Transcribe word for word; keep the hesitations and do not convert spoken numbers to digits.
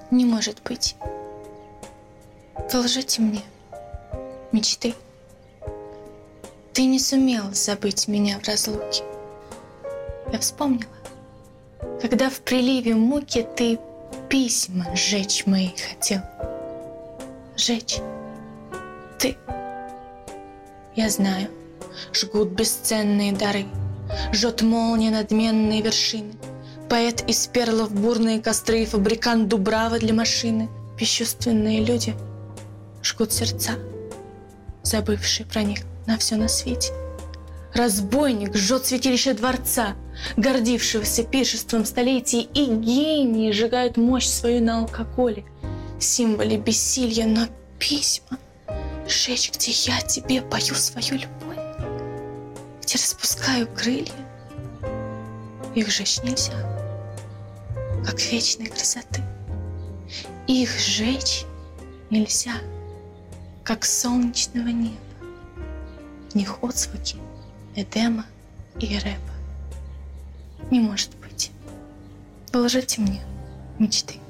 Не может быть. Вы лжете мне. Мечты. Ты не сумел забыть меня в разлуке. Я вспомнила, когда в приливе муки ты письма сжечь мои хотел. Сжечь. Ты. Я знаю, жгут бесценные дары, жжет молния надменные вершины. Поэт из перлов бурные костры, фабрикант дубрава для машины. Бесчувственные люди жгут сердца, забывшие про них на все на свете. Разбойник жжет святилище дворца, гордившегося пиршеством столетий, и гении сжигают мощь свою на алкоголе, символе бессилья. Но письма сжечь, где я тебе пою свою любовь, где распускаю крылья, их сжечь нельзя, как вечной красоты. Их сжечь нельзя, как солнечного неба. В них отзвуки Эдема и Эреба. Не может быть. Вы лжете мне, мечты.